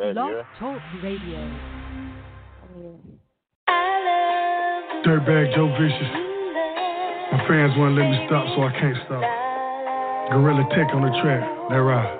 ahead, Blog yeah. Talk Radio. Dirtbag Joe Vicious. My fans won't let me stop, so I can't stop. Gorilla Tech on the track. That right.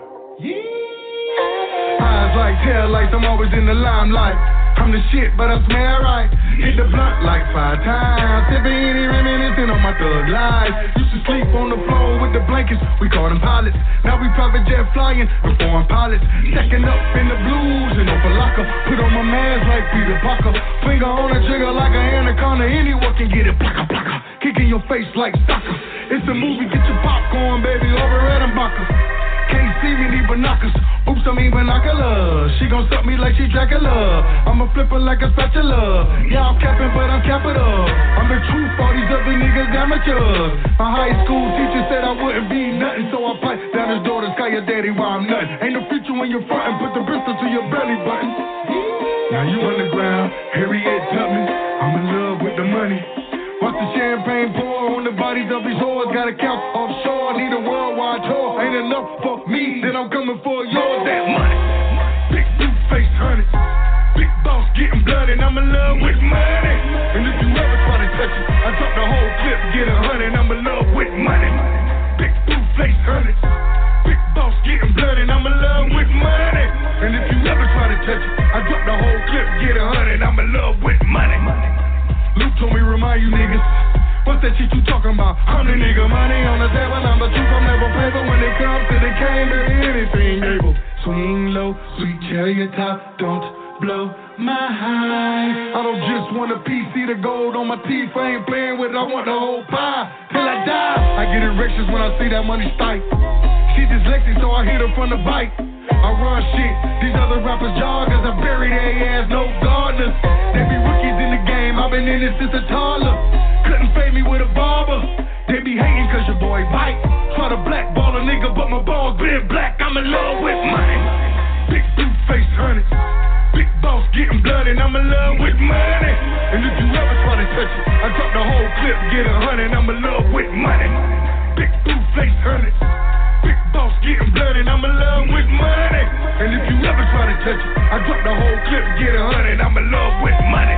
Eyes like tail lights, I'm always in the limelight. I'm the shit, but I smell right. Hit the blunt like 5 times. Sipping any reminiscing on my thug life. Used to sleep on the floor with the blankets. We call them pilots. Now we private jet flying with foreign pilots. Stacking up in the blues and Opalaka. Put on my mask like Peter Parker. Finger on the trigger like an anaconda. Anyone can get it. Plaka, plaka. Kicking your face like soccer. It's a movie, get your popcorn, baby, over at Mbaka. Can't see me, need binoculars. Oops, I mean binoculars. She gon' suck me like she Dracula. I'ma flip her like a spatula. Yeah, I'm capping, but I'm capital. I'm the truth, all these other niggas amateurs. My high school teacher said I wouldn't be nothing, so I piped down his daughter's sky your daddy while I'm nothing. Ain't no future when you're frontin', put the pistol to your belly button. Now you underground, Harriet Tubman. I'm in love with the money. Watch the champagne pour on the bodies of these whores. Got a couch offshore, need a worldwide tour. Ain't enough for me, then I'm coming for yours. That money, big blue face honey. Big boss getting bloody, and I'm in love with money. And if you ever try to touch it, I drop the whole clip, get 100. I'm in love with money. Big blue face honey. Big boss getting bloody, and I'm in love with money. And if you ever try to touch it, I drop the whole clip, get 100. I'm in love with money. Luke told me remind you niggas, what's that shit you talking about? I'm the nigga, money on the table, I'm the truth, I'm never paper. When it comes to the game, there anything able. Swing low, sweet chariot top, don't blow my high. I don't just want a piece, see the gold on my teeth. I ain't playing with it, I want the whole pie till I die. I get erections when I see that money spike. She dyslexic, so I hit her from the bike. I run shit, these other rappers joggers, I bury their ass, no gardeners. They be rookies in the game, I've been in this since a toddler. Couldn't fade me with a barber. They be hating cause your boy bite. Try to blackball a nigga, but my balls been black. I'm in love with money. Big blue face honey. Big boss getting bloody, and I'm in love with money. And if you ever try to touch it, I drop the whole clip, get 100. I'm in love with money. Big blue face honey. Big boss getting bloody, and I'm in love with money. And if you ever try to touch it, I drop the whole clip, get 100. I'm in love with money.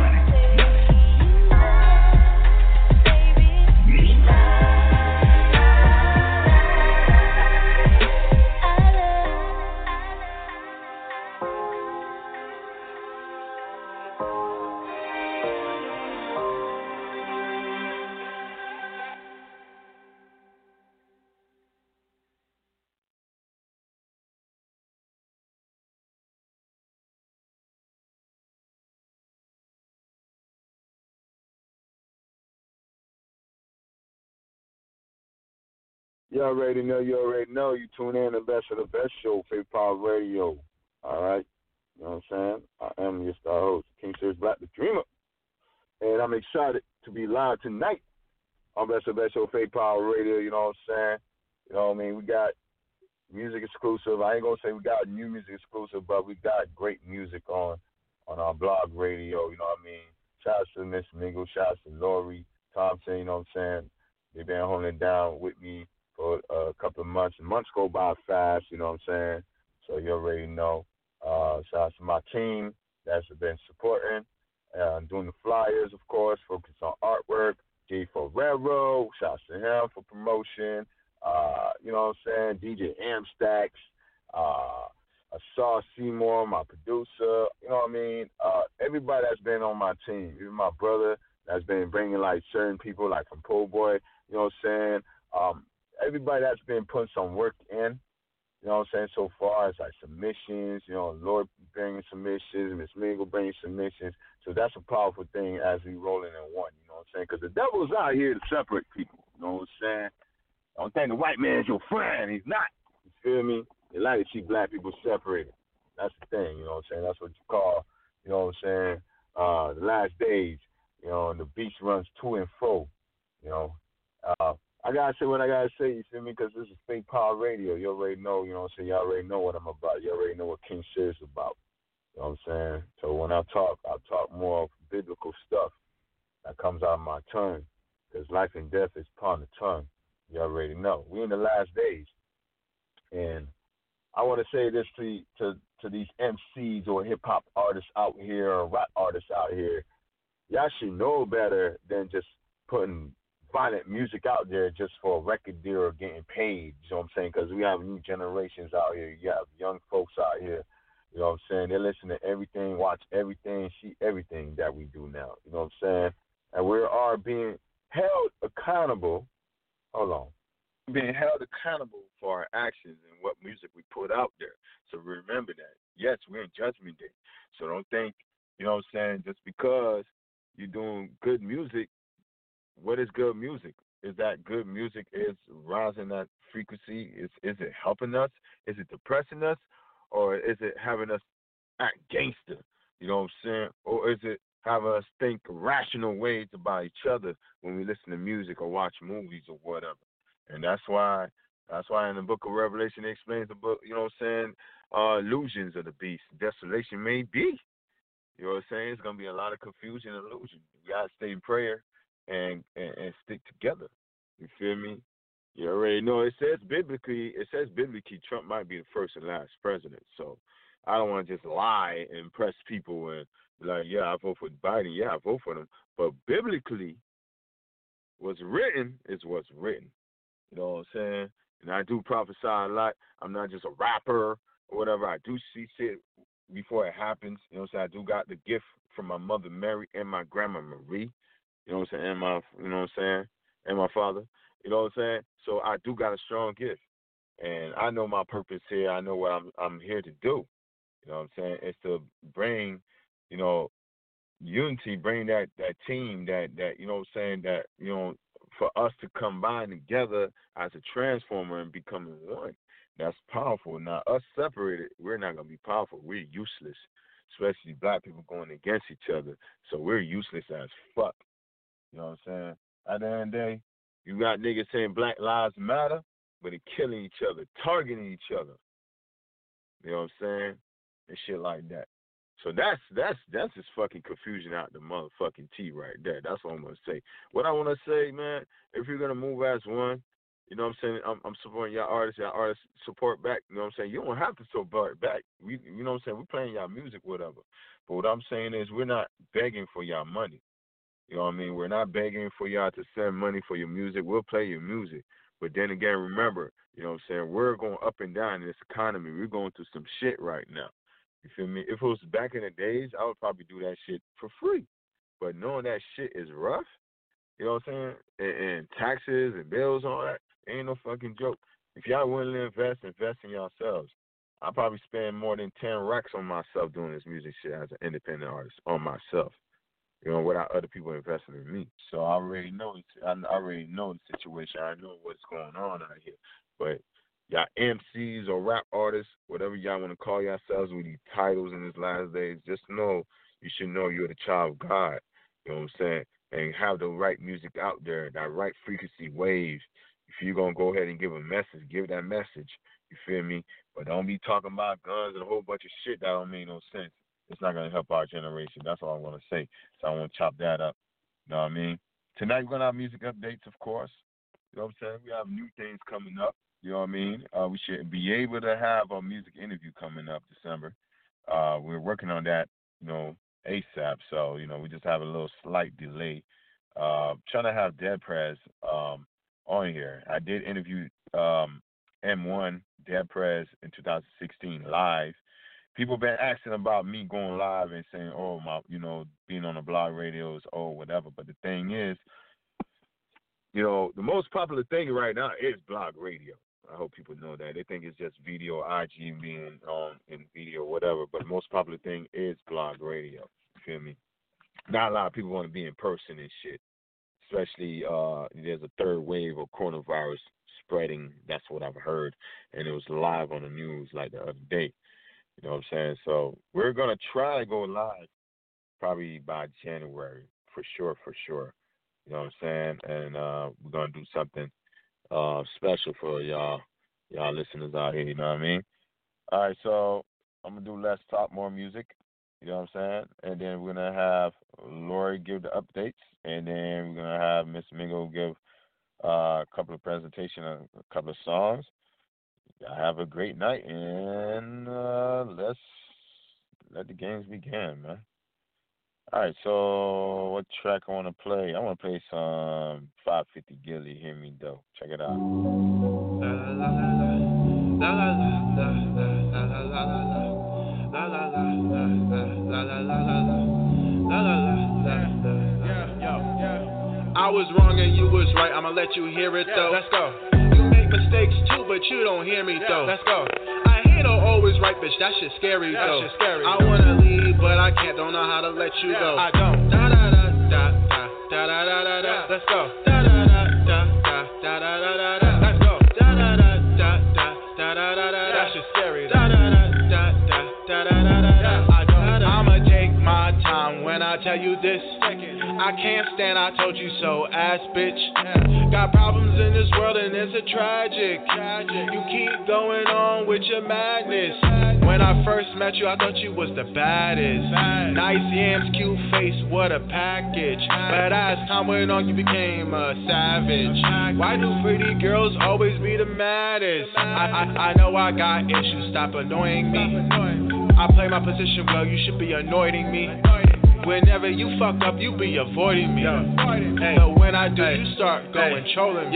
You already know, you tune in the best of the best show, Faith Power Radio. All right? You know what I'm saying? I am your star host, King Sirius Black, the Dreamer. And I'm excited to be live tonight on Best of the Best Show, Faith Power Radio. You know what I'm saying? You know what I mean? We got music exclusive. I ain't going to say we got new music exclusive, but we got great music on our blog radio. You know what I mean? Shouts to Miss Mingle. Shouts to Lori Thompson. You know what I'm saying? They've been holding it down with me for a couple of months. Months go by fast, you know what I'm saying? So you already know. Shout out to my team that's been supporting, doing the flyers, of course, focus on artwork. Jay Ferrero, shout out to him for promotion. You know what I'm saying? DJ Amstacks, Asar Seymour, my producer. You know what I mean? Everybody that's been on my team, even my brother that's been bringing like certain people like from Po' Boy. You know what I'm saying? Everybody that's been putting some work in, you know what I'm saying, so far as like submissions, you know, Lord bringing submissions, Miss Mingle bringing submissions. So that's a powerful thing as we rolling in one, you know what I'm saying? Because the devil's out here to separate people, you know what I'm saying? Don't think the white man's your friend. He's not. You feel me? They like to see black people separated. That's the thing, you know what I'm saying? That's what you call, you know what I'm saying, the last days, you know, and the beast runs to and fro, you know. I gotta say what I gotta say, you feel me? Because this is Faith Power Radio. You already know, you know what I'm saying? You already know what I'm about. You already know what King Sirius is about. You know what I'm saying? So when I talk more of biblical stuff that comes out of my tongue. Because life and death is upon the tongue. You already know. We're in the last days. And I want to say this to to these MCs or hip hop artists out here or rap artists out here, y'all should know better than just putting violent music out there just for a record deal or getting paid. You know what I'm saying? Because we have new generations out here. You have young folks out here. You know what I'm saying? They listen to everything, watch everything, see everything that we do now. You know what I'm saying? And we are being held accountable. Hold on. Being held accountable for our actions and what music we put out there. So remember that. Yes, we're in Judgment Day. So don't think, you know what I'm saying, just because you're doing good music, what is good music? Is that good music is rising that frequency? Is it helping us? Is it depressing us? Or is it having us act gangster? You know what I'm saying? Or is it having us think rational ways about each other when we listen to music or watch movies or whatever? And that's why in the book of Revelation it explains the book, you know what I'm saying, illusions of the beast. Desolation may be. You know what I'm saying? It's gonna be a lot of confusion and illusion. We gotta stay in prayer and stick together. You feel me? You already know it says biblically Trump might be the first and last president. So I don't want to just lie and impress people and be like, yeah, I vote for Biden. Yeah, I vote for them. But biblically, what's written is what's written. You know what I'm saying? And I do prophesy a lot. I'm not just a rapper or whatever. I do see shit before it happens. You know what I'm saying? I do got the gift from my mother Mary and my grandma Marie. You know what I'm saying? And my, you know what I'm saying? And my father. You know what I'm saying? So I do got a strong gift. And I know my purpose here. I know what I'm here to do. You know what I'm saying? It's to bring, you know, unity, bring that team, that you know what I'm saying, that, you know, for us to combine together as a transformer and becoming one. That's powerful. Now, us separated, we're not going to be powerful. We're useless, especially black people going against each other. So we're useless as fuck. You know what I'm saying? At the end of the day, you got niggas saying Black Lives Matter, but they're killing each other, targeting each other. You know what I'm saying? And shit like that. So that's just fucking confusion out the motherfucking T right there. That's what I'm gonna say. What I wanna say, man, if you're gonna move as one, you know what I'm saying, I'm supporting y'all artists support back, you know what I'm saying? You don't have to support back. You know what I'm saying, we're playing y'all music, whatever. But what I'm saying is we're not begging for y'all money. You know what I mean? We're not begging for y'all to send money for your music. We'll play your music. But then again, remember, you know what I'm saying, we're going up and down in this economy. We're going through some shit right now. You feel me? If it was back in the days, I would probably do that shit for free. But knowing that shit is rough, you know what I'm saying, and taxes and bills and all that, ain't no fucking joke. If y'all willing to invest in yourselves. I'll probably spend more than 10 racks on myself doing this music shit as an independent artist, on myself. You know, without other people investing in me. So I already know the situation. I know what's going on out here. But y'all MCs or rap artists, whatever y'all want to call yourselves with these titles in these last days, just know you should know you're the child of God. You know what I'm saying? And have the right music out there, that right frequency waves. If you're going to go ahead and give a message, give that message. You feel me? But don't be talking about guns and a whole bunch of shit that don't make no sense. It's not going to help our generation. That's all I'm going to say. So I want to chop that up. You know what I mean? Tonight we're going to have music updates, of course. You know what I'm saying? We have new things coming up. You know what I mean? We should be able to have a music interview coming up December. We're working on that, you know, ASAP. So, you know, we just have a little slight delay. Trying to have Dead Prez on here. I did interview M1 Dead Prez in 2016 live. People been asking about me going live and saying, oh, my, you know, being on the blog radios or whatever. But the thing is, you know, the most popular thing right now is blog radio. I hope people know that. They think it's just video, IG being on in video, whatever. But the most popular thing is blog radio. You feel me? Not a lot of people want to be in person and shit. Especially there's a third wave of coronavirus spreading. That's what I've heard. And it was live on the news like the other day. You know what I'm saying? So we're going to try to go live probably by January, for sure. You know what I'm saying? And we're going to do something special for y'all listeners out here, you know what I mean? All right, so I'm going to do less talk, more music, you know what I'm saying? And then we're going to have Lori give the updates, and then we're going to have Miss Mingo give a couple of presentations, a couple of songs. Y'all have a great night, and let's let the games begin, man. All right, so what track I want to play? I want to play some 550 Gilly, Hear Me Though. Check it out. I was wrong and you was right, I'ma let you hear it though. Let's go. You make mistakes too, but you don't hear me though. Let's go. I hate always right, bitch, that shit scary though. I wanna leave, but I can't, don't know how to let you go. I don't. Da da da da da da da da da. Let's go. Da da da da da da da da da. Let's go. Da da da da da da da da da. That shit scary. Da da da da da da da da da. I'ma take my time when I tell you this. I can't stand, I told you so, ass bitch. Got problems in this world and it's a tragic. You keep going on with your madness. When I first met you, I thought you was the baddest. Nice yams, cute face, what a package. But as time went on, you became a savage. Why do pretty girls always be the maddest? I know I got issues, stop annoying me. I play my position well, you should be anointing me. Whenever you fuck up, you be avoiding me. Hey, but when I do, you start going trolling me.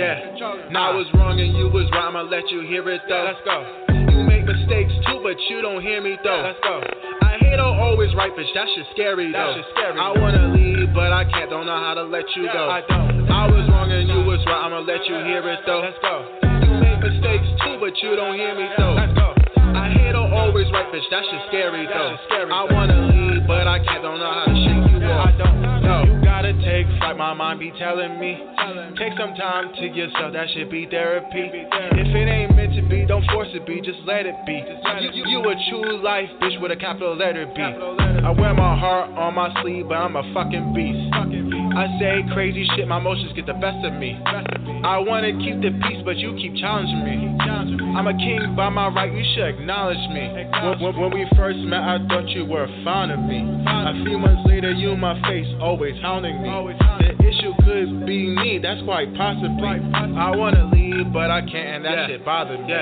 I was wrong and you was right, I'ma let you hear it though. Let's go. You make mistakes too, but you don't hear me though. Let's go. I hate always right, bitch, that shit scary though. I wanna leave, but I can't, don't know how to let you go. I was wrong and you was right, I'ma let you hear it though. Let's go. You make mistakes too, but you don't hear me though. Let's go. I hate always right, bitch, that shit scary though. I wanna leave, but I can't, don't know how to shake you off. I don't know. You gotta take flight, my mind be telling me. Take some time to yourself, that should be therapy. If it ain't meant to be, don't force it be, just let it be. You a true life bitch with a capital letter B. I wear my heart on my sleeve, but I'm a fucking beast. I say crazy shit, my emotions get the best of me. I wanna keep the peace, but you keep challenging me. I'm a king by my right, you should acknowledge me. When we first met, I thought you were fond of me. A few months later, you in my face, always hounding me. The issue could be me, that's quite possibly. I wanna leave, but I can't, and that shit bothered me.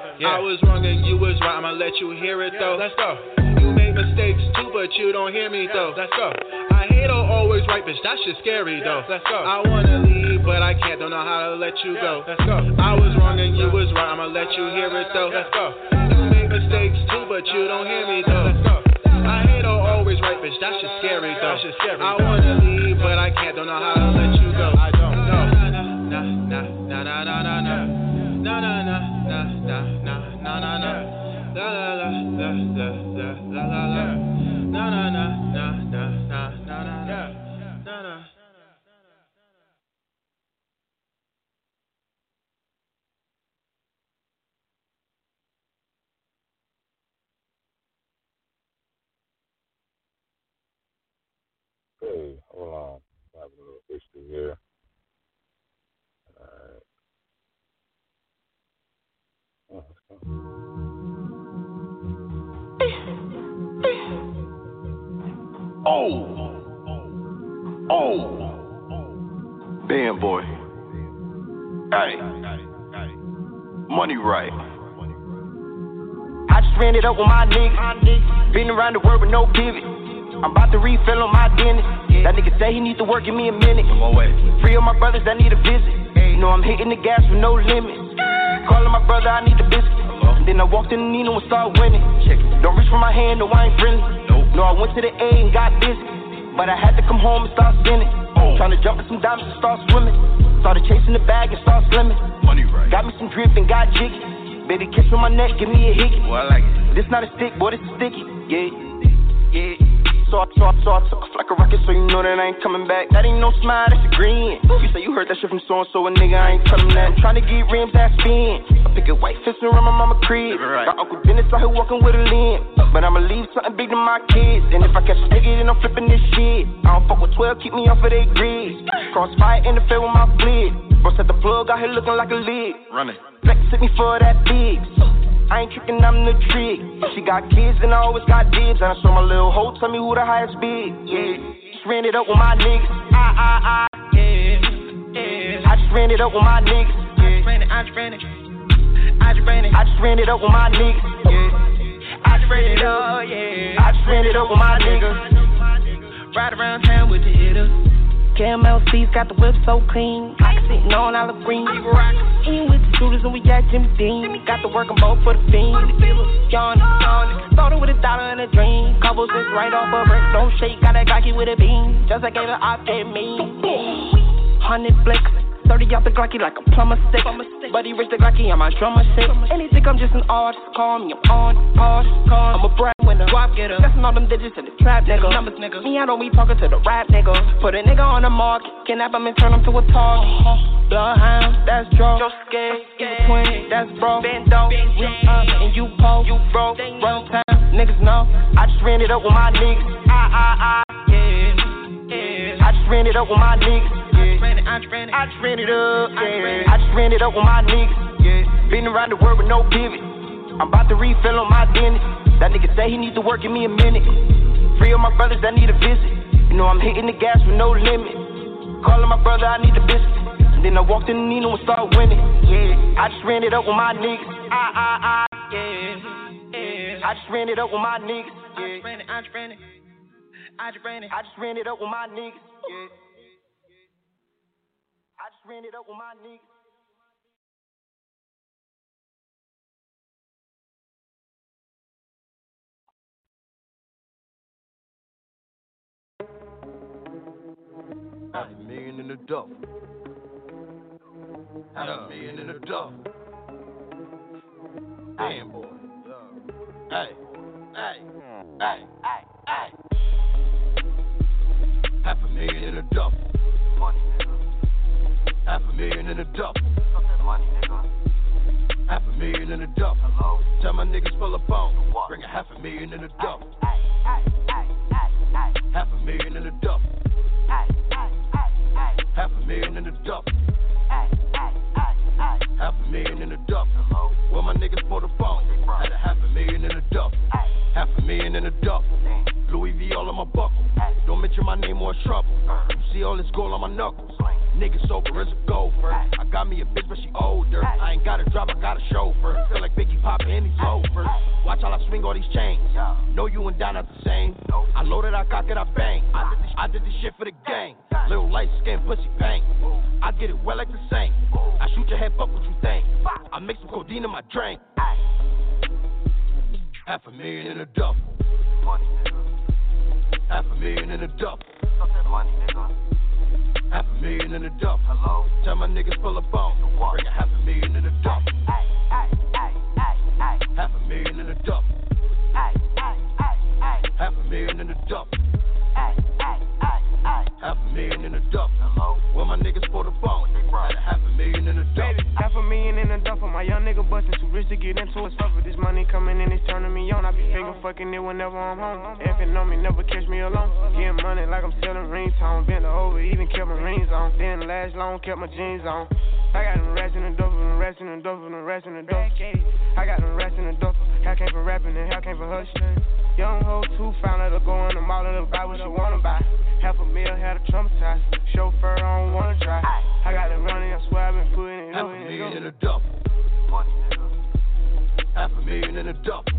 I was wrong and you was right, I'ma let you hear it though. Let's go. You make mistakes too, but you don't hear me though. Let's go. I hate always right, bitch, that shit scary though. Let's go. I wanna leave, but I can't, don't know how to let you go. Let's go. I was wrong and you was right, I'ma let you hear it though. Let's go. You make mistakes too, but you don't hear me though. Let's go. I hate always right, bitch, that shit scary though. I wanna leave, but I can't, don't know how to let you go. I don't know. Na na na na na na na na na na na na na na na. La la la la la la la la la. Na na na na na na na na na. Hey, hold on. I have a little issue here. Alright. Oh, let's go. Band boy. Hey. Money right. I just ran it up with my niggas. Been around the world with no pivot. I'm about to refill on my dentist. That nigga say he need to work, give me a minute. On my way. Free of my brothers that need a visit. You know I'm hitting the gas with no limits. Calling my brother, I need the biscuit. And then I walked in the Nino and started winning. Don't reach for my hand, no, I ain't friendly. No, I went to the A and got busy. But I had to come home and start spinning. Trying to jump in some diamonds and start swimming. Started chasing the bag and start slimming. Money right. Got me some drip and got jiggy. Baby, kiss on my neck, give me a hickey. Well, I like it. This not a stick, boy, this is sticky. Yeah. So I took off like a rocket, so you know that I ain't coming back. That ain't no smile, that's a grin. You say you heard that shit from so-and-so, a nigga, I ain't tell him that. I'm trying to get rims that spin. I pick a white fist around my mama crib. Right. My Uncle Dennis out here walking with a limb. But I'ma leave something big to my kids. And if I catch a nigga, then I'm flipping this shit. I don't fuck with 12, keep me off of they grids. Crossfire in the fair with my flit. Bro set the plug out here looking like a lid. Running. Flex hit me for that big. I ain't tricking, I'm the trick. She got kids and I always got dibs. And I saw my little hoe tell me who the highest bid. Yeah, just ran it up with my niggas. Yeah. I just ran it up with my niggas. I just ran it. I I just ran it up with my niggas. Yeah. I just ran it up, yeah. I just ran it up with my niggas. Ride around town with the hitters. Caramel seats got the whip so clean. I can sit on olive green. Eating with the shooters and we got Jimmy Dean. Got to work them both for the fiend. Yawning. Started with $1 and a dream. Couples just right off a brick. Don't shake, got that Glocky with a beam. Just like gave it off that mean. 100 flicks. 30 out the Glocky like a plumber stick. Buddy rich the Glocky on my drummer shit. And they think I'm just an artist. Call me, I'm on artist. I'm a brand winner. Guap getter. Guessing all them digits in the trap nigga. Numbers nigga. Me, I don't be talking to the rap nigga. Put a nigga on the market. Kidnap him and turn him to a target. Bloodhound, that's draw. Joe scared. Even 20, that's bro. Bando. We up and you po. You broke. Run time. Niggas know. I just ran it up with my niggas. Yeah. I just ran it up with my niggas. I just ran it up, yeah. I just ran it up with my niggas, yeah. Been around the world with no pivot. I'm about to refill on my dentist. That nigga say he needs to work, give me a minute. Free of my brothers that need a visit. You know I'm hitting the gas with no limit. Calling my brother, I need the biscuit. And then I walked in the Nino and started winning, yeah. I just ran it up with my niggas, yeah. I just ran it up with my niggas, yeah. I just ran it up with my niggas, yeah. I just ran it up with my niggas. $500,000 in the duffel. $500,000 in the duffel. Damn boy. Hey. $500,000 in the duffel. $500,000 in the duffel. $500,000 in the duffel. Tell my niggas full of bone. Bring $500,000 in the duffel. $500,000 in the duffel. $500,000 in the duffel. $500,000 in the duffel. Well, my niggas for the phone. Had $500,000 in the duffel. $500,000 in the duffel. Louis V all on my buckle. Don't mention my name or trouble. You see all this gold on my knuckles. Niggas sober as a gopher. I got me a bitch, but she older. I ain't got a driver, got a chauffeur. Feel like Biggie Papa and these loafers. Watch how I swing all these chains. Know you and Don not the same. I loaded, I cock it, I bang. I did this shit for the gang. Little light skin, pussy bang. I get it well like the same. I shoot your head, fuck what you think. I mix some codeine in my drink. $500,000 in a duffel. $500,000 in a duffel. $500,000 in the duffel. Tell my niggas full of bone. Bring $500,000 in the duffel. $500,000 in the duffel. $500,000 in the duffel. $500,000 in the duffel. Well, my niggas for the phone. Had $500,000 in the duffel. $500,000 in the duffel. My young nigga bustin' too rich to get into a suffer. This money coming in, it's turning me on. I be finger fucking it whenever I'm home. Effing on me, never catch me alone. Getting money like I'm selling ringtone. Bent over, even kept my rings on. Didn't last long, kept my jeans on. I got them rats in the duffel, them rats in the duffel, them rats in the duffel. I got them rats in the duffel. Hell came for rapping and hell came for hushing. Young hoe too, found her to go in the mall and buy what you wanna buy. $500,000 had a traumatized. Chauffeur, I don't wanna drive. I got it running, I swear I've been putting it up. $500,000 in a duffel. $500,000 in a duffel.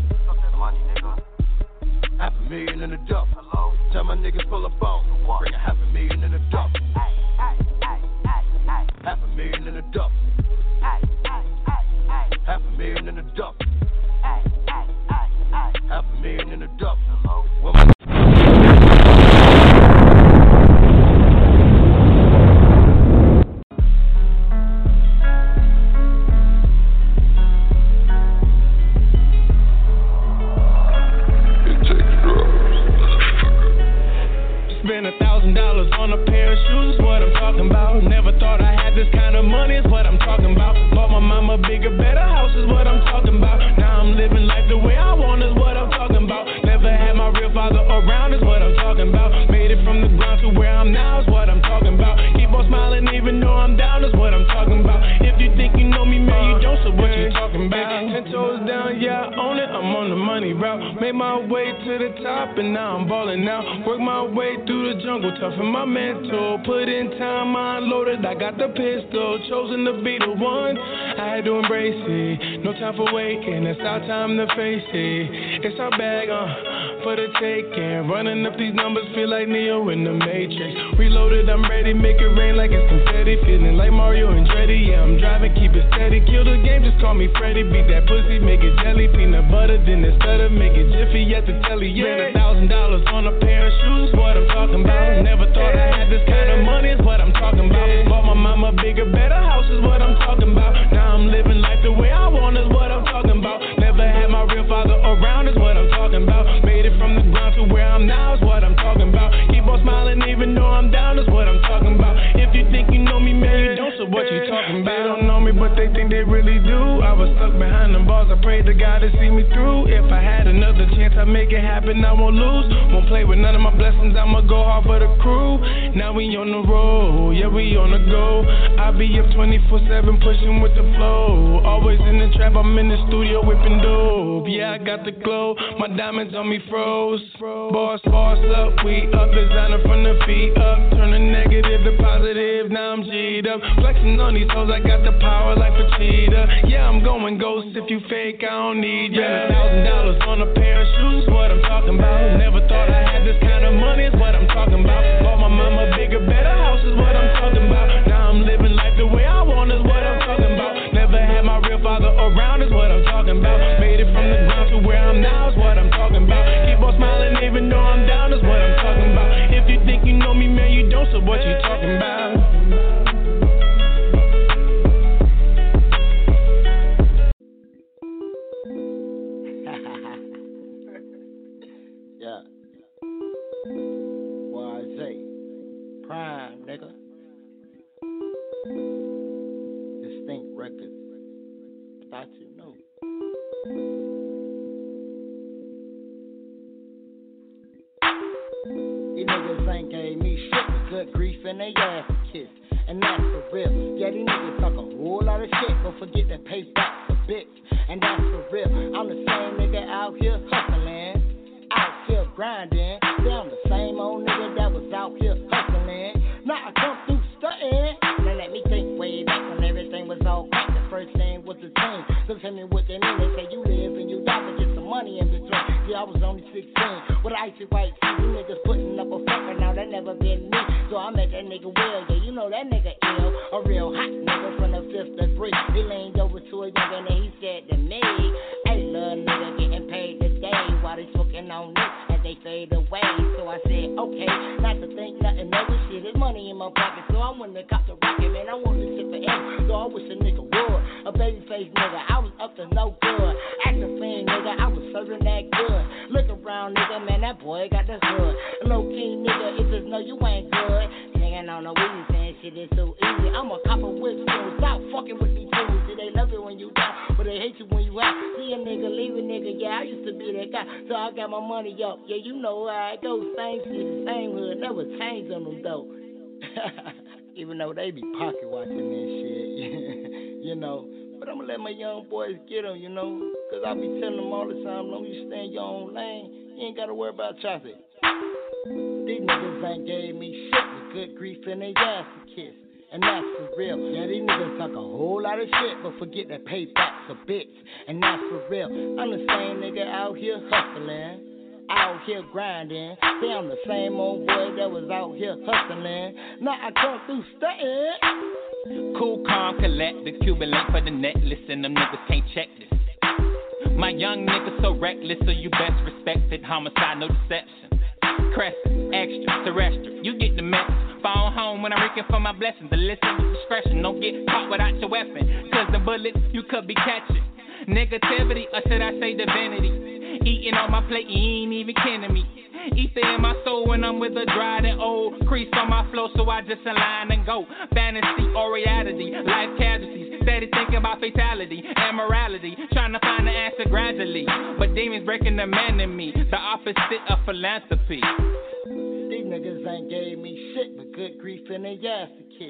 $500,000 in a duffel. Tell my niggas full of bone. Bring $500,000 in a duffel. $500,000 in a duffel. $500,000 in a duffel. $500,000 in a duffel. Well, my Spend $1,000 on a pair of shoes is what I'm talking about. Never thought I had this kind of money is what I'm talking about. Bought my mama bigger, better house is what I'm talking about. Now I'm living life the way I want is what I'm talking about. Never had my real father around is what I'm talking about. Made it from the ground to where I'm now is what I'm talking about. Keep on smiling even though I'm down is what I'm talking about. If you think you know me, man, you don't, so what you talking about? 10 toes down, yeah, I own it, I'm on the money. money route. Made my way to the top and now I'm balling out. Work my way through the jungle, toughen my mental. Put in time, I unloaded, I got the pistol. Chosen to be the one, I had to embrace it. No time for waiting, it's our time to face it. It's our bag, for the taking. Running up these numbers, feel like Neo in the Matrix. Reloaded, I'm ready, make it rain like it's confetti. Feeling like Mario and Andretti, yeah, I'm driving, keep it steady. Kill the game, just call me Freddy. Beat that pussy, make it jelly. Peanut butter, then it's better, make it jiffy at the telly, yeah. Spend $1,000 on a pair of shoes, what I'm talking about. Never thought I had this kind of money, is what I'm talking about. Bought my mama bigger, better house is what I'm talking about. Now I'm living life the way I want is what I'm talking about. Never had my real father around is what I'm talking about. Made it from the ground to where I'm now is what I'm talking about. Keep on smiling even though I'm down is what I'm talking about. If you think you know me, man, you don't, so what you talking about? They don't know me, but they think they really do. I was stuck behind them bars, I prayed to God to see me through. If I had another chance, I'd make it happen, I won't lose. Won't play with none of my blessings, I'ma go hard for the crew. Now we on the road, yeah, we on the go. I be up 24/7 pushing with the flow. Always in the trap, I'm in the studio whipping dope. Yeah, I got the glow, my diamonds on me froze. Boss up, we up, designer from the feet up. Turn the negative to positive, now I'm G'd up. Flexing on these hoes, I got the power like a cheetah. Yeah, I'm going ghost, if you fake, I don't need ya. $1,000 on a pair of shoes, what I'm talking about. Never thought I had this kind of money, is what I'm talking about. Bought my mama bigger, better house is what I'm talking about. Now I'm living life the way I want is what I'm talking about. Never had my real father around is what I'm talking about. Made it from the ground to where I'm now is what I'm talking about. Keep on smiling even though I'm down is what I'm talking about. If you think you know me, man, you don't, so what you talking about? Yeah. YZ. Prime, nigga. Distinct Records. Thought you knew. These niggas ain't gave me shit but good grief and they ass kiss. And that's for real. Yeah, these niggas talk a whole lot of shit, but forget that pay back for bitch. And that's for real. I'm the same nigga out here hustling, out here grinding. Yeah, I'm the same old nigga that was out here hustling. Now I come through stunting. Now let me think way back when everything was all crack. The first thing was the team. So tell me what they mean. They say you live and you die, but get some money in between. Yeah, I was only 16 with an icy white tee. You niggas putting up a fucker, now that never been me. So I met that nigga Will, yeah, you know that nigga ill. A real hot nigga from the 5th degree. He leaned over to a young and he said to me, hey, little nigga getting paid today while they smoking on this as they fade away. So I said, okay, not to think nothing of this shit. There's money in my pocket, so I went to cop the rocket, man. I want this shit forever, so I wish a nigga would. A baby face nigga, I was up to no good. Acting fiend nigga, I was serving that good. Look around nigga, man, that boy got the hood. Low key nigga, if it's no, you ain't good. Singing on the weed, saying shit is so easy. I'm a copper with fools, stop fucking with these fools. See, they love it when you down, but they hate you when you out. See a nigga, leave a nigga, yeah, I used to be that guy. So I got my money up, yeah, you know how it goes. Same city, same hood, never change on them though. Even though they be pocket watching that shit, you know. But I'ma let my young boys get them, you know. Cause I be telling them all the time, long as you stay in your own lane, you ain't gotta worry about traffic. These niggas ain't gave me shit with good grief and they ass to kiss. And that's for real. Yeah, these niggas talk a whole lot of shit, but forget that payback's a bitch. And that's for real. I'm the same nigga out here hustling, out here grinding. See, I'm the same old boy that was out here hustling. Now I come through stunting. Cool, calm, collected, Cuban link for the necklace, and them niggas can't check this. My young nigga so reckless, so you best respect it. Homicide, no deception. Crescent, extra, terrestrial, you get the message. Phone home when I'm reeking for my blessings. To listen with discretion, don't get caught without your weapon. Cause the bullets you could be catching. Negativity, or should I say divinity? Eating on my plate, you ain't even kidding me. Ether in my soul when I'm with a dried and old. Crease on my flow, so I just align and go. Fantasy or reality, life casualties. Steady thinking about fatality and morality. Trying to find the answer gradually. But demons breaking the man in me. The opposite of philanthropy. These niggas ain't gave me shit but good grief and they ass to kiss.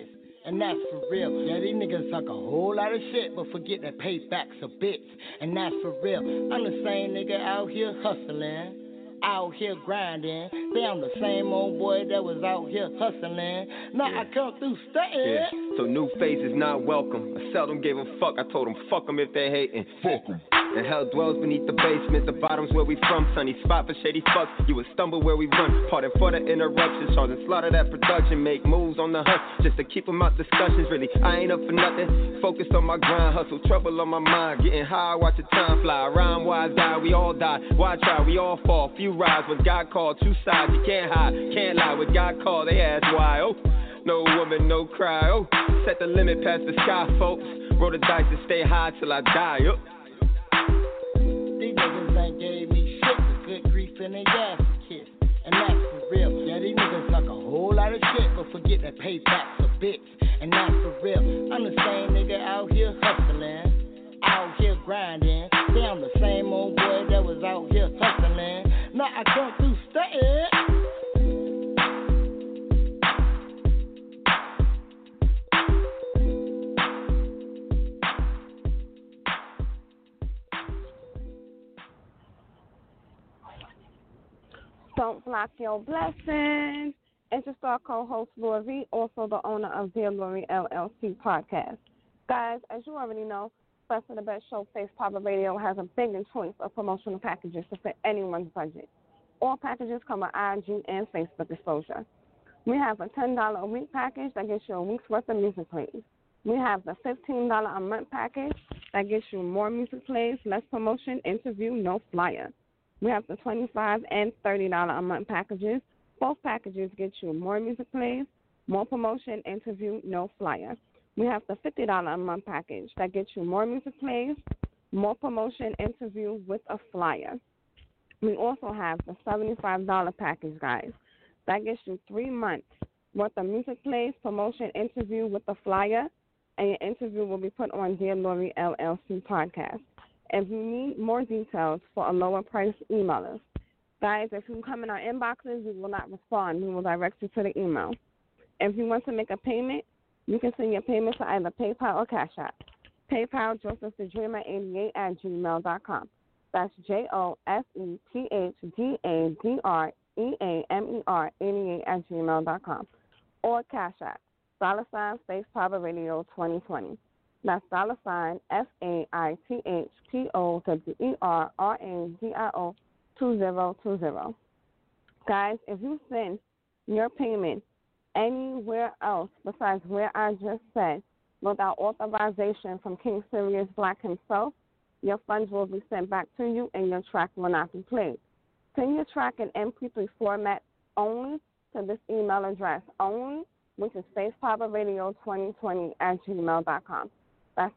and that's for real. Yeah, these niggas talk a whole lot of shit, but forget that paybacks a bitch, and that's for real. I'm the same nigga out here hustling, out here grinding. Say I'm the same old boy that was out here hustling. Now I come through stunting. Yeah, so new faces not welcome. I seldom gave a fuck. I told them fuck them if they hating. Fuck them. And hell dwells beneath the basement. The bottom's where we from. Sunny spot for shady fucks. You would stumble where we run. Pardon for the interruptions. Sergeant slaughter that production. Make moves on the hunt just to keep them out discussions. Really, I ain't up for nothing. Focused on my grind. Hustle, trouble on my mind. Getting high, watch the time fly. Rhyme wise die, we all die. Why try? We all fall. Few rise when God called. Two sides, you can't hide. Can't lie. When God called, they ask why. Oh, no woman, no cry. Oh, set the limit past the sky, folks. Roll the dice and stay high till I die. Oh. These niggas ain't gave me shit, but good grief and they ass kiss, and that's for real. Yeah, these niggas talk a whole lot of shit, but forget that payback's a bitch, and that's for real. I'm the same nigga out here hustling, out here grinding. Say I'm the same old boy that was out here hustling. Now I come through stunting. Don't block your blessings. Interstar co-host Laura V, also the owner of Dear Lori LLC podcast. Guys, as you already know, Best of the Best Show Face Papa Radio has a big choice of promotional packages to fit anyone's budget. All packages come with IG and Facebook exposure. We have a $10 a week package that gets you a week's worth of music plays. We have the $15 a month package that gets you more music plays, less promotion, interview, no flyer. We have the $25 and $30 a month packages. Both packages get you more music plays, more promotion, interview, no flyer. We have the $50 a month package that gets you more music plays, more promotion, interview with a flyer. We also have the $75 package, guys. That gets you 3 months worth of music plays, promotion, interview with a flyer, and your interview will be put on Dear Lori LLC podcast. If you need more details for a lower price, email us. Guys, if you come in our inboxes, we will not respond. We will direct you to the email. If you want to make a payment, you can send your payment to either PayPal or Cash App. PayPal, josephthedreamer88@gmail.com. That's JOSEPHTHEDREAMER88@gmail.com. Or Cash App, $Space Power Radio 2020. That's $FAITHPOWERRADIO 2020. Guys, if you send your payment anywhere else besides where I just said, without authorization from King Sirius Black himself, your funds will be sent back to you and your track will not be played. Send your track in MP3 format only to this email address only, which is FaithPowerRadio2020@gmail.com. That's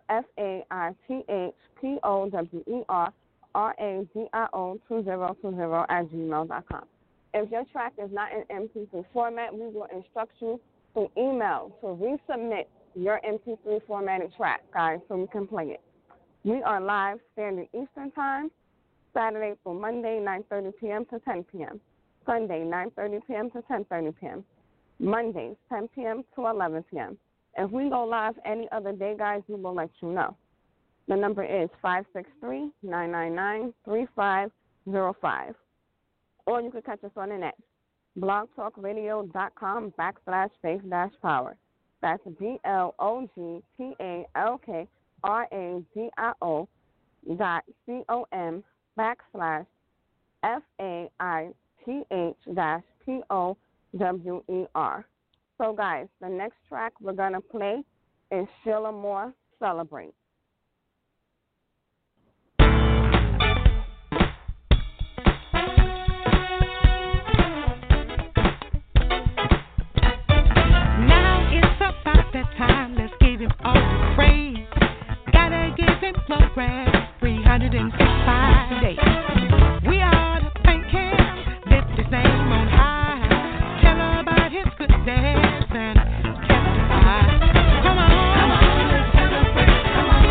FaithPowerRadio2020@gmail.com. If your track is not in MP3 format, we will instruct you through email to resubmit your MP3 formatted track, guys, so we can play it. We are live Standard Eastern Time, Saturday through Monday, 9:30 p.m. to 10 p.m. Sunday, 9:30 p.m. to 10:30 p.m. Mondays, 10 p.m. to 11 p.m. If we go live any other day, guys, we will let you know. The number is 563-999-3505. Or you can catch us on the net, blogtalkradio.com/faith-power. That's blogtalkradio.com/faith-power. So, guys, the next track we're going to play is Sheila Moore, Celebrate. Now it's about that time. Let's give him all the praise. Gotta give him glory. 365 days. We ought to thank him, lift his name on high. Tell about his goodness and testify. Come on, let's celebrate. Come on.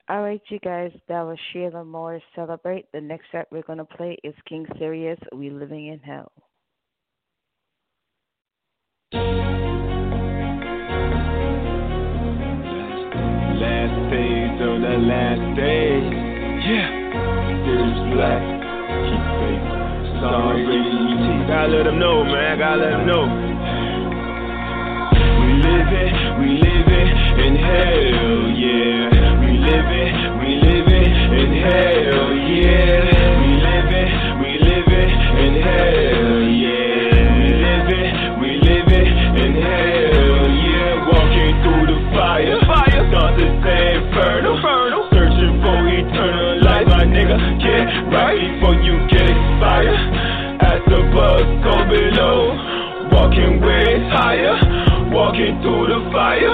All right, you guys, that was Sheila Moore, Celebrate. The next track we're going to play is King Sirius, We Living in Hell. Last page on the last day. Yeah. Sirius Black. Keep faith. Sorry, gotta let them know, man. Gotta let them know. We living in hell, yeah. We living in hell, yeah. We living in hell, yeah. We living in hell, yeah. Walking through the fire, thoughts that say inferno. Searching for eternal life, my nigga. Get right before you get expired. As above, so below. Walking where it's higher. Walking through the fire.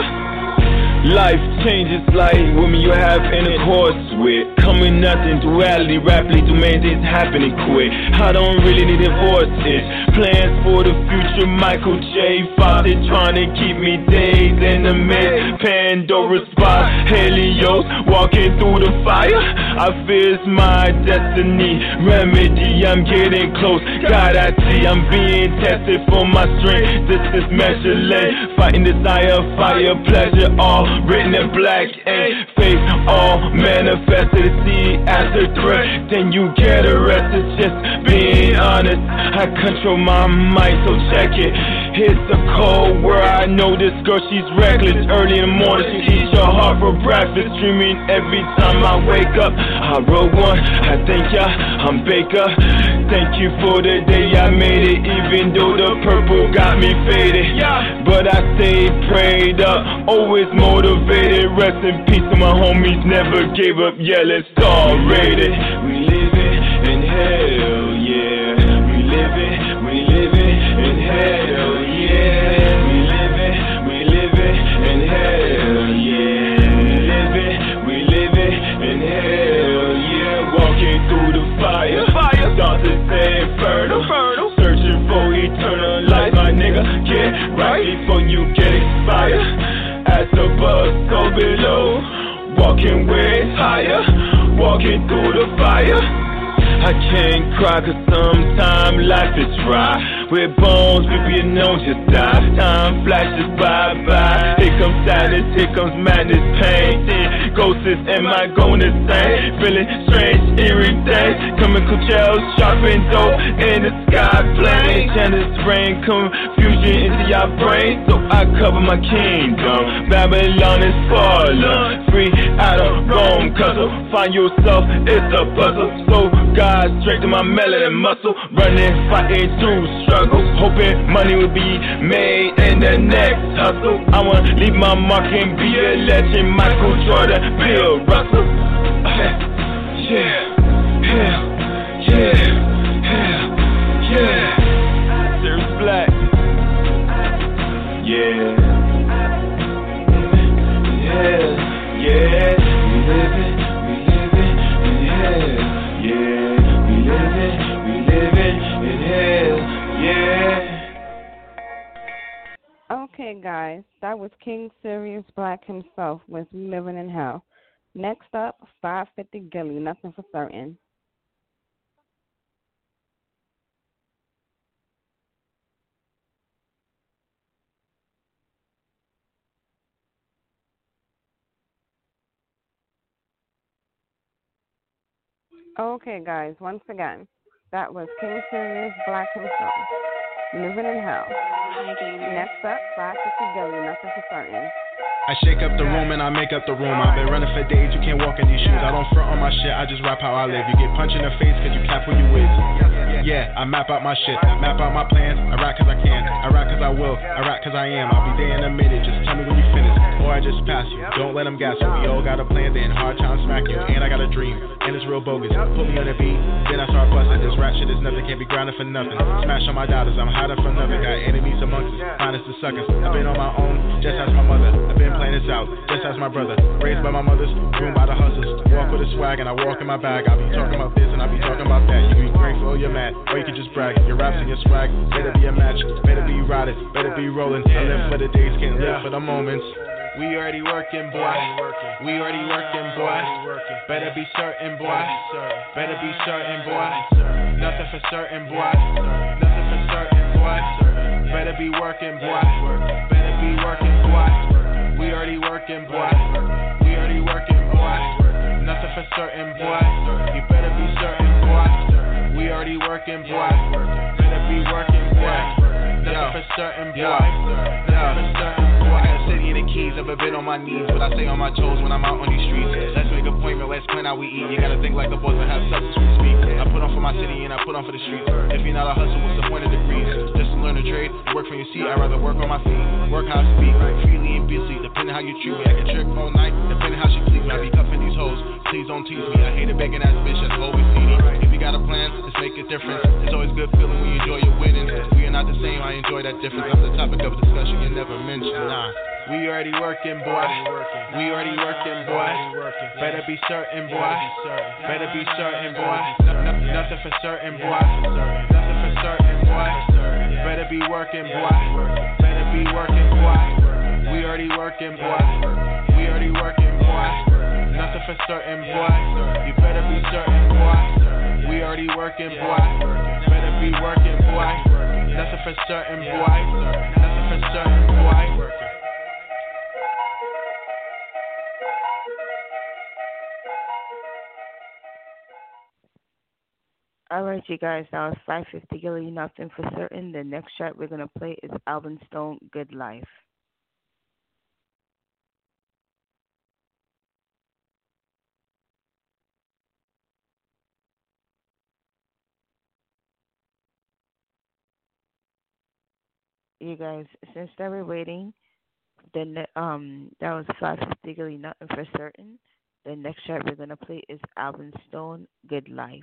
Life changes like women you have intercourse with. Coming nothing, duality, rapidly to maintain happening quick. I don't really need divorces. Plans for the future, Michael J. Fawcett trying to keep me days in the mid. Pandora spot, Helios, walking through the fire. I fear it's my destiny. Remedy, I'm getting close. God, I see I'm being tested for my strength. This is measureless. Fighting desire, fire, pleasure, all written in black ink. Faith, all manifested. See as a threat, then you get arrested. Just being honest, I control my mind, so check it. It's a cold world, I know this girl, she's reckless. Early in the morning, she eats your heart for breakfast. Dreaming every time I wake up. I wrote one, I thank ya, I'm Baker. Thank you for the day I made it, even though the purple got me faded. But I stayed prayed up, always motivated. Rest in peace to my homies, never gave up. Yeah, let's start rated. We living in hell, yeah. We living in hell, yeah. We living in hell, yeah. We living in hell, yeah. Walking through the fire, thoughts that say inferno. Searching for eternal life, my nigga. Get right before you get expired. As above, so below. Walking where it's higher. Walking through the fire. I can't cry cause sometimes life is dry. With bones, baby, you know just die. Time flashes by. Here comes sadness, here comes madness, pain. Ghosts, am I going to say? Feeling strange, eerie days. Coming cool gels, sharpen dope in the sky. Playing channels, rain, confusion into your brain. So I cover my kingdom. Babylon is fallen. Free out of Rome, cuzzle. Find yourself, it's a puzzle. So God, straight to my melanin muscle. Running, fighting through struggle. Hoping money will be made in the next hustle. I wanna leave my mark and be a legend. Michael Jordan, Bill Russell. Yeah. Sirius Black. Yeah. We living in hell. Yeah. We living in hell. Yeah. Okay, guys, that was King Sirius Black himself with We Living in Hell. Next up, 550 Gilly, Nothing for Certain. Okay, guys, once again, that was King Sirius Black himself, Living in Hell. Next up, 550 Gilly, Nothing for Certain. I shake up the room and I make up the room. I've been running for days, you can't walk in these shoes. I don't front on my shit, I just rap how I live. You get punched in the face cause you cap who you with. Yeah, I map out my shit, map out my plans. I rap cause I can, I rap cause I will, I rap cause I am. I'll be there in a minute, just tell me when you finish. Or I just pass you, don't let them gas you. We all got a plan, then hard time smack you. And I got a dream, and it's real bogus. Put me on the beat, then I start busting. This rap shit is nothing, can't be grinding for nothing. Smash on my daughters, I'm hiding from nothing. Got enemies amongst us, finest the suckers. I've been on my own, just as my mother. I've been playing this out, just as my brother. Raised by my mothers, groomed by the hustlers. Walk with a swag and I walk in my bag. I'll be talking about this and I'll be talking about that. You can be grateful or you're mad, or you can just brag. Your raps and your swag, better be a match, better be riding, better be rolling. I live for the days, can't live for the moments. We already working, boy. We already working, boy. Better be certain, boy. Better be certain, boy. Nothing for certain, boy. Nothing for certain, boy. Better be working, boy. Better be working, boy. We already working, boy. We already working, boy. Nothing for certain, boy. You better be certain, boy. We already working, boy. Better be working, boy. Nothing for certain, boy. Nothing for certain, boy. I got a city in the keys, never been on my knees, but I stay on my toes when I'm out on these streets. Let's make an appointment, let's plan how we eat. You gotta think like the boys that have substance we speak. I put on for my city and I put on for the streets. If you're not a hustle, what's the point of degrees? Just to learn a trade, work from your seat. I'd rather work on my feet, work how I speak, freely and busy, depending how you treat me. I can trick all night, depending how she please me. I be cuffing these hoes, please don't tease me. I hate a begging ass bitch that's always needy. If you got a plan, let's make it different. It's always good feeling when you enjoy your winnings. We are not the same, I enjoy that difference. I'm the topic of discussion you never mentioned, nah. We already working, boy. We already working, boy. Better be certain, boy. Better be certain, boy. Nothing for certain, boy. Nothing for certain, boy. Better be working, boy. Better be working, boy. We already working, boy. We already working, boy. Nothing for certain, boy. You better be certain, boy. We already working, boy. Better be working, boy. Nothing for certain, boy. Nothing for certain, boy. All right, you guys, now it's 5:50, Gilly, Nothing for Certain. The next track we're going to play is Alvin Stone, Good Life. You guys, since they were waiting, then that was 5:50, Gilly, Nothing for Certain. The next track we're going to play is Alvin Stone, Good Life.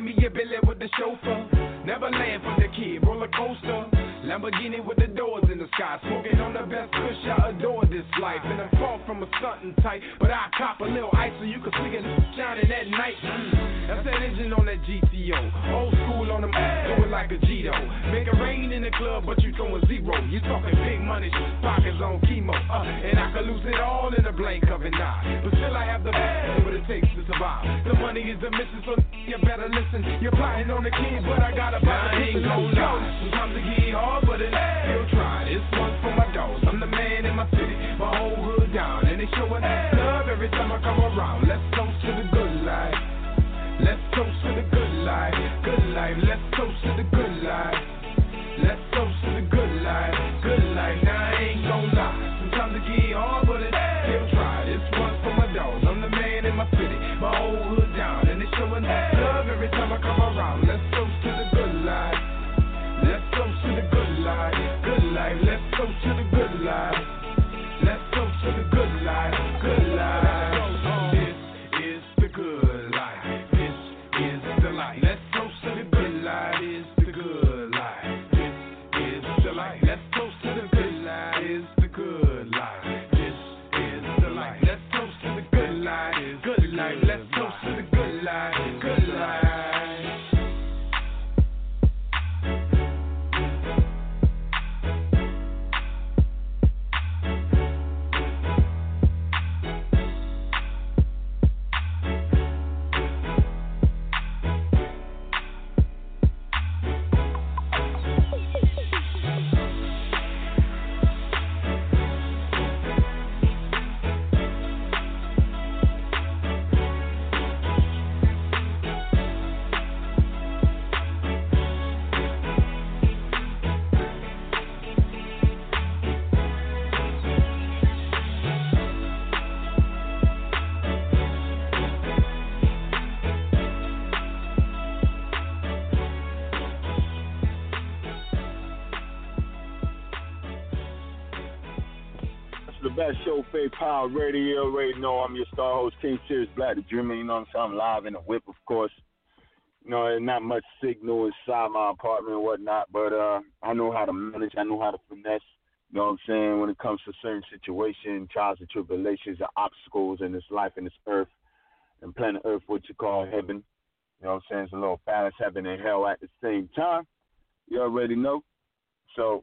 Lamborghini with the doors in the sky. Smoking on the best kush, I adore this life. And I'm far from a stunting type, but I cop a little ice so you can see it shining at night. That's that engine on that GTO. Old school on them, do it like a Gito. Make it rain in the club, but you throwing zero. You talking big money, pockets on chemo. And I could lose it all in a blink of an eye. But still I have the what it takes to survive. The money is the mission, so you better listen. You're plotting on the king, but I got a I ain't gon' lie. Sometimes it get hard, but it still try. This one's for my dogs. I'm the man in my city, my whole hood down. And they showing love every time I come around. Let's toast to the good life. Let's toast to the good life. Good life. Let's toast to the good life. Let's toast to the good life. Good life. Now I ain't gon' lie. Sometimes it get hard, but it still try. This one's for my dogs. I'm the man in my city, my whole hood down. And they showing love every time I come around. Let's toast to the good life. Let's toast to the good life. Good life. Let's toast to the good life. Let's toast to the good life. Good life. This is the good life. This is the life. Let's toast to the good life. Is the good life. This is the life. Let's toast to the good life. Is the good life. This is the life. Let's toast to the good life. Good life. Let's toast to the good life. Good life. Best Show, Faith Power Radio. Already know I'm your star host, King Serious Black the Dreamer. You know what I'm saying? I'm live in the whip, of course. You know, there's not much signal inside my apartment and whatnot, but I know how to manage. I know how to finesse. You know what I'm saying? When it comes to certain situations, trials and tribulations, and obstacles in this life, in this earth, and planet Earth, what you call heaven. You know what I'm saying? It's a little balance, heaven and hell at the same time. You already know. So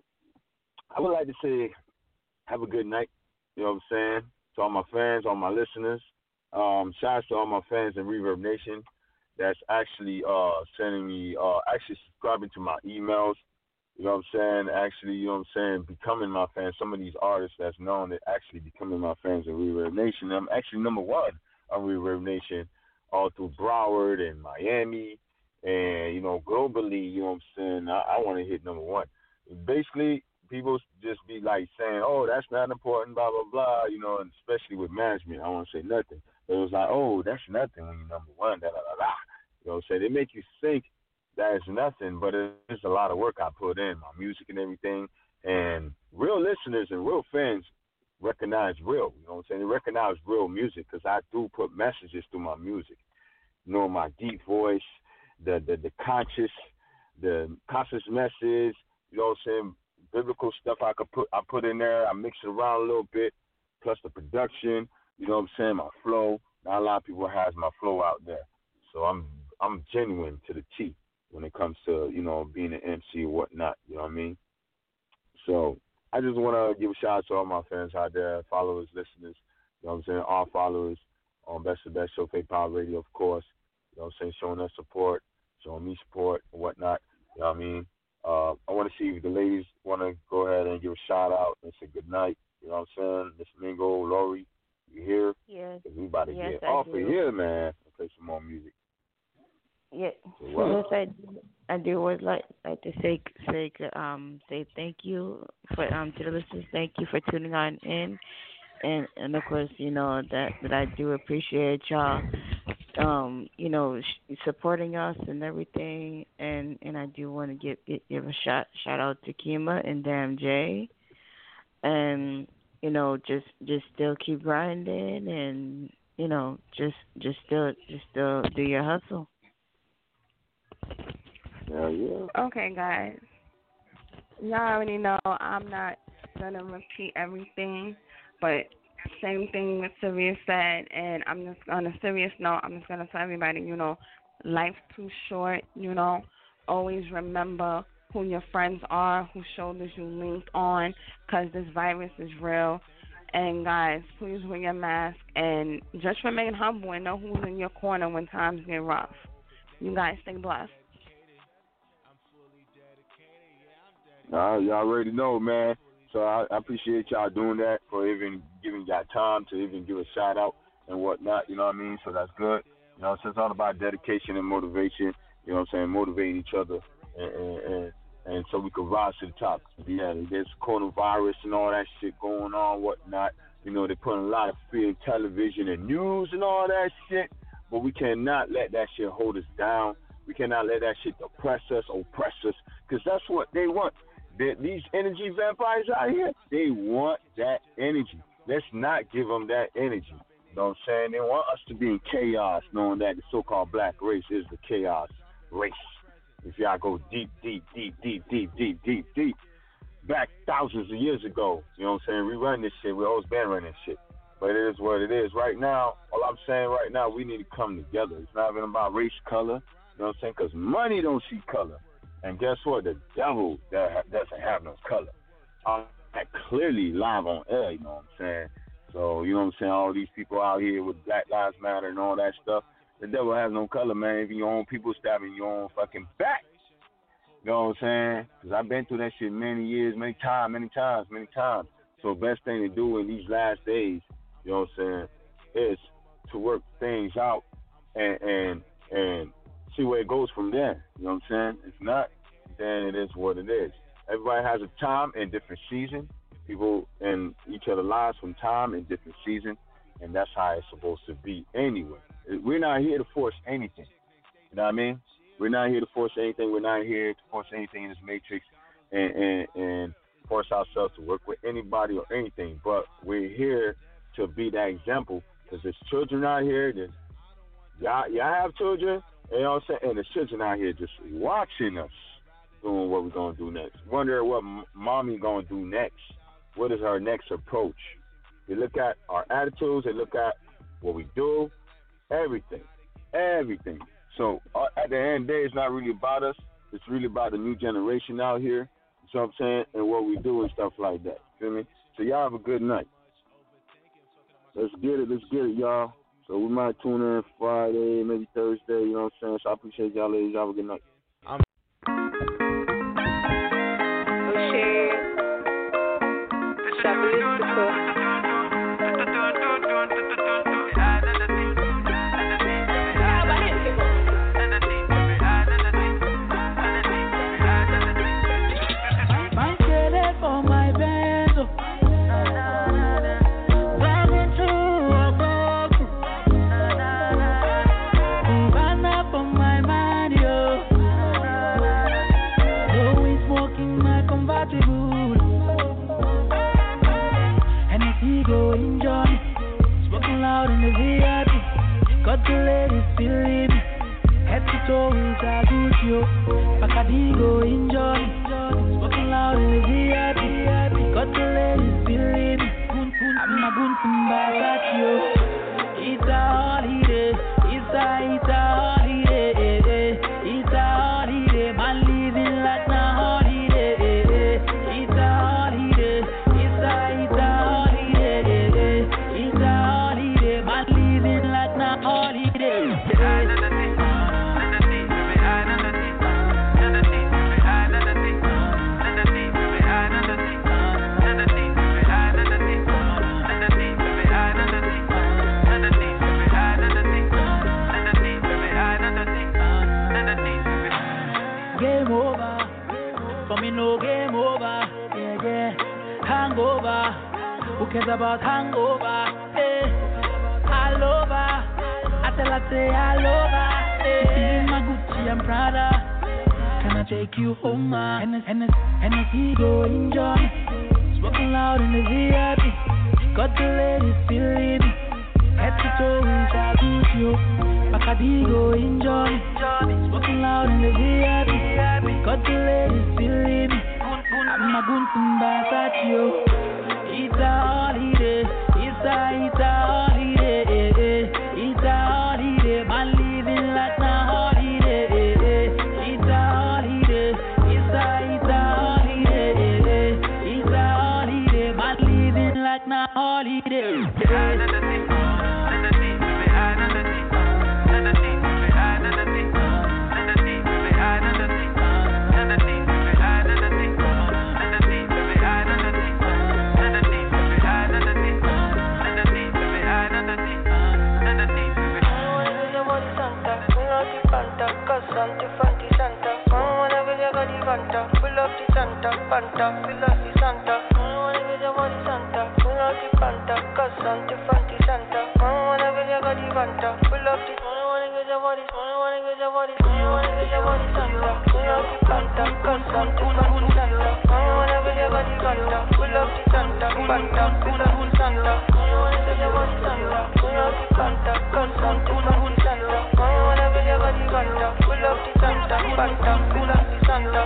I would like to say have a good night. You know what I'm saying? To all my fans, all my listeners. Shout out to all my fans in Reverb Nation that's actually sending me, actually subscribing to my emails. You know what I'm saying? Actually, you know what I'm saying? Becoming my fans. Some of these artists that's known, they're actually becoming my fans in Reverb Nation. I'm actually number one on Reverb Nation all through Broward and Miami and, you know, globally, you know what I'm saying? I want to hit number one. Basically, people just be like saying, oh, that's not important, blah, blah, blah, you know, and especially with management. I don't want to say nothing. But it was like, oh, that's nothing when you're number one, da, da, da, da. You know what I'm saying? They make you think that it's nothing, but it's a lot of work I put in, my music and everything. And real listeners and real fans recognize real, you know what I'm saying? They recognize real music because I do put messages through my music. You know, my deep voice, the conscious message, you know what I'm saying? Biblical stuff I put in there. I mix it around a little bit, plus the production. You know what I'm saying? My flow. Not a lot of people has my flow out there, so I'm genuine to the T when it comes to, you know, being an MC or whatnot. You know what I mean? So I just want to give a shout out to all my fans out there, followers, listeners. You know what I'm saying? All followers on Best of Best Show, Faith Power Radio, of course. You know what I'm saying? Showing us support, showing me support and whatnot. You know what I mean? I want to see if the ladies want to go ahead and give a shout out and say good night. You know what I'm saying? Miss Mingo, Lori, you here? Yes. We about to get I off do. of here, man. Play some more music. Yeah. So yes, I do would like to say thank you for to the listeners. Thank you for tuning on in, and of course, you know that I do appreciate y'all. You know, supporting us and everything, and I do want to give a shout out to Kima and Damn J, and you know, just still keep grinding, and you know, just still do your hustle. Yeah. Okay, guys. Y'all already know I'm not gonna repeat everything, but same thing what Sirius said, and I'm just on a serious note, I'm just gonna tell everybody, you know, life's too short, you know. Always remember who your friends are, whose shoulders you leaned on, because this virus is real. And guys, please wear your mask and just remain humble and know who's in your corner when times get rough. You guys stay blessed. Y'all already know, man. So I appreciate y'all doing that, for even giving y'all time to even give a shout out and whatnot. You know what I mean? So that's good. You know, so it's all about dedication and motivation. You know what I'm saying? Motivating each other, and so we can rise to the top. Yeah, there's coronavirus and all that shit going on, whatnot. You know, they're putting a lot of fear in television and news and all that shit. But we cannot let that shit hold us down. We cannot let that shit oppress us, because that's what they want. These energy vampires out here, they want that energy. Let's not give them that energy. You know what I'm saying? They want us to be in chaos, knowing that the so-called black race is the chaos race. If y'all go deep, back thousands of years ago, you know what I'm saying? We run this shit. We always been running this shit. But it is what it is. Right now, all I'm saying right now, we need to come together. It's not even about race, color, you know what I'm saying? Because money don't see color. And guess what? The devil that doesn't have no color. That clearly live on air, you know what I'm saying? So, you know what I'm saying? All these people out here with Black Lives Matter and all that stuff, the devil has no color, man. Even your own people stabbing your own fucking back. You know what I'm saying? Because I've been through that shit many years, many times. So the best thing to do in these last days, you know what I'm saying, is to work things out and see where it goes from there. You know what I'm saying? If not, then it is what it is. Everybody has a time and different season. People in each other's lives from time and different season, and that's how it's supposed to be anyway. We're not here to force anything. You know what I mean? We're not here to force anything. We're not here to force anything in this matrix and force ourselves to work with anybody or anything. But we're here to be that example, because there's children out here. Y'all have children, you know what I'm saying? And there's children out here just watching us doing what we're going to do next. Wonder what mommy going to do next. What is our next approach? They look at our attitudes. They look at what we do. Everything. So at the end of the day, it's not really about us. It's really about the new generation out here. You know what I'm saying? And what we do and stuff like that. Feel me? So y'all have a good night. Let's get it, y'all. So we might tune in Friday, maybe Thursday, you know what I'm saying? So I appreciate y'all ladies. Y'all have a good night. The ladies believe me. Head to toe is a good yo. Pacadigo enjoy. Smoking loud in the VIP. Got the ladies believe me. I'm a good back yo. It's a holiday. It's a holiday. It's a holiday. Man living like a holiday. It's a holiday. It's a holiday. It's a holiday. Man living like a holiday. Game over, for me no game over, yeah. Hangover, who cares about hangover, all over, I tell her say all over, feeling my Gucci and Prada, can I take you home, Hennessy go enjoy, smoking loud in the VIP, got the ladies feeling me, head to toe is a good yo, Bacardi go enjoy, smoking loud in the VIP, got the ladies feeling me, I'm my gunting back at you. It's a holiday, it's a holiday, it's a holiday, man living like a holiday. It's a holiday, it's a holiday, it's a holiday, man living like a holiday. Fanta, fill up the Santa. I wanna get your body Santa. Fill up the Fanta, cause Santa, Fanti Santa. I wanna get your body Fanta. Fill up the. I wanna get your body. I wanna get your body. I wanna get your body Santa. Fill up the Fanta, cause Santa, Fanti Santa. I wanna get your body Fanta. Fill up the Santa, Fanta, fill up the Santa. I wanna get your body Santa. Fill up the Fanta, cause Santa, Fanti Santa. I wanna get your body Fanta. Fill up the Santa, Fanta, fill up the Santa.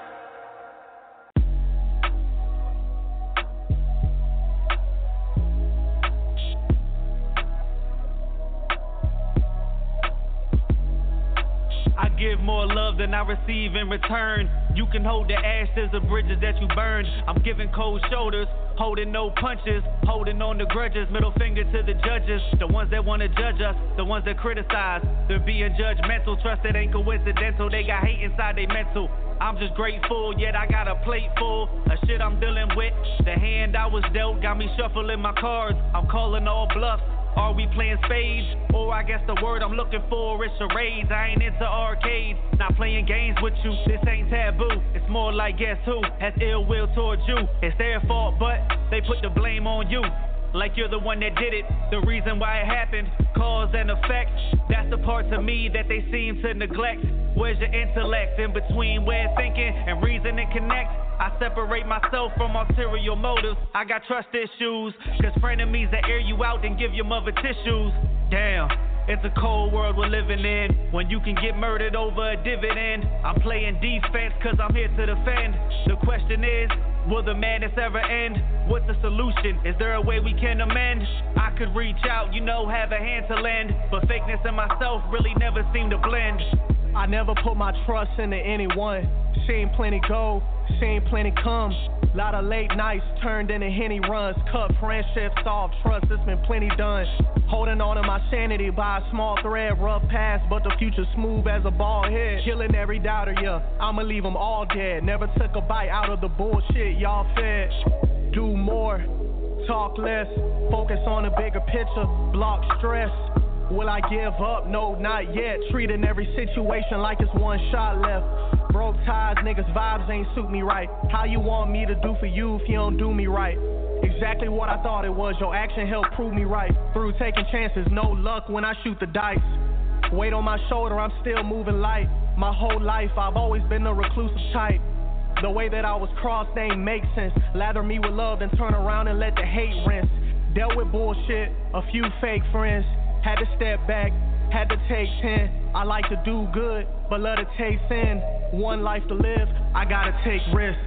Give more love than I receive in return. You can hold the ashes of bridges that you burned. I'm giving cold shoulders, holding no punches, holding on to grudges. Middle finger to the judges, the ones that want to judge us, the ones that criticize. They're being judgmental, trust it ain't coincidental. They got hate inside they mental. I'm just grateful, yet I got a plate full of shit I'm dealing with. The hand I was dealt got me shuffling my cards. I'm calling all bluffs. Are we playing spades? Or I guess the word I'm looking for is charades. I ain't into arcades, not playing games with you. This ain't taboo, it's more like guess who has ill will towards you. It's their fault, but they put the blame on you. Like you're the one that did it, the reason why it happened. Cause and effect, that's the parts of me that they seem to neglect. Where's your intellect? In between where thinking and reasoning connect, I separate myself from ulterior motives. I got trust issues, cause frenemies that air you out and give your mother tissues. Damn, it's a cold world we're living in, when you can get murdered over a dividend. I'm playing defense cause I'm here to defend. The question is, will the madness ever end? What's the solution? Is there a way we can amend? I could reach out, have a hand to lend, but fakeness and myself really never seem to blend. I never put my trust into anyone. Seen plenty go, seen plenty come. Lot of late nights turned into Henny runs. Cut friendships off, trust, it's been plenty done. Holding on to my sanity by a small thread. Rough past, but the future smooth as a bald head. Killing every doubter, yeah, I'ma leave them all dead. Never took a bite out of the bullshit y'all fed. Do more, talk less, focus on the bigger picture, block stress. Will I give up? No, not yet. Treating every situation like it's one shot left. Broke ties, niggas vibes ain't suit me right. How you want me to do for you if you don't do me right? Exactly what I thought it was. Your action helped prove me right. Through taking chances, no luck when I shoot the dice. Weight on my shoulder, I'm still moving light. My whole life, I've always been a reclusive type. The way that I was crossed ain't make sense. Lather me with love, then turn around and let the hate rinse. Dealt with bullshit, a few fake friends. Had to step back, had to take 10. I like to do good, but love to take sin. One life to live, I gotta take risks.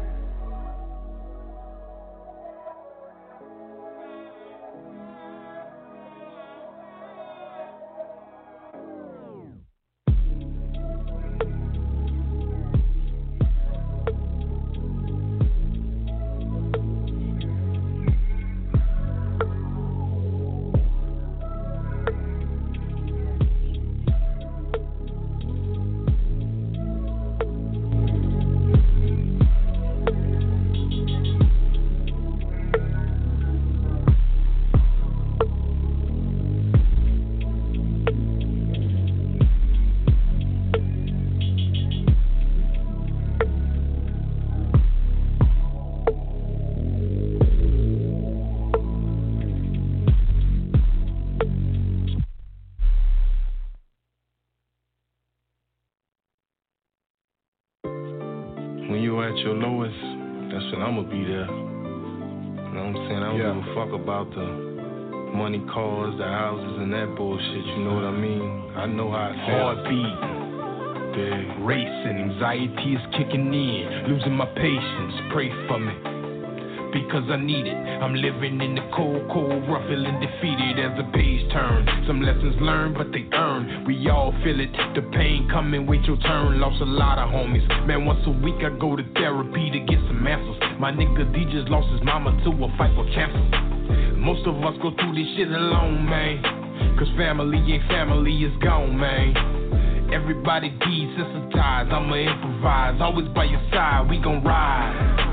At your lowest, that's when I'ma be there. You know what I'm saying? I don't give a fuck about the money, cars, the houses, and that bullshit. You know what I mean? I know how it feels. Heartbeat. Racing, anxiety is kicking in. Losing my patience, pray for me, because I need it. I'm living in the cold, rough, feeling defeated as the page turn. Some lessons learned, but they earn. We all feel it, the pain coming, wait your turn. Lost a lot of homies, man, once a week I go to therapy to get some answers. My nigga D just lost his mama to a fight for cancer. Most of us go through this shit alone, man, cause family ain't family, is gone, man. Everybody desensitized, I'ma improvise. Always by your side, we gon' ride.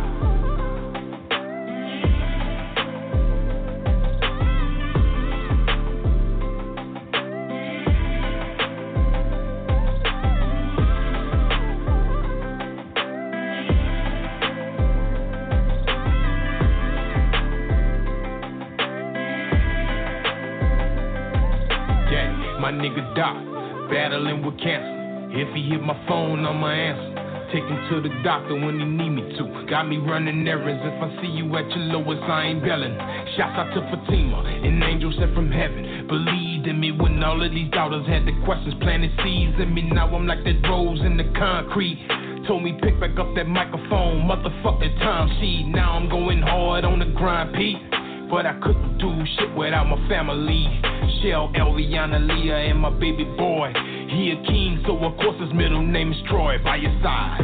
My nigga Doc, battling with cancer. If he hit my phone, I'ma answer. Take him to the doctor when he need me to. Got me running errands. If I see you at your lowest, I ain't belling. Shouts out to Fatima, an angel sent from heaven. Believed in me when all of these doubters had the questions, planted seeds in me. Now I'm like that rose in the concrete. Told me pick back up that microphone, motherfucking time sheet. Now I'm going hard on the grind, Pete. But I couldn't do shit without my family. Shell, Eliana, Leah, and my baby boy. He a king, so of course his middle name is Troy. By your side.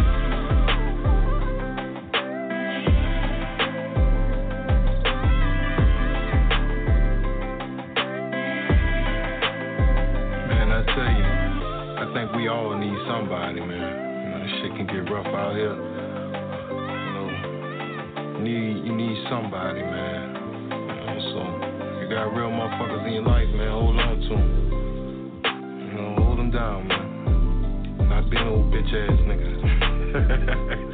Man, I tell you, I think we all need somebody, man. You know, this shit can get rough out here. You need somebody, man. So, you got real motherfuckers in your life, man, hold on to them. You know, hold them down, man. Not being old bitch ass nigga.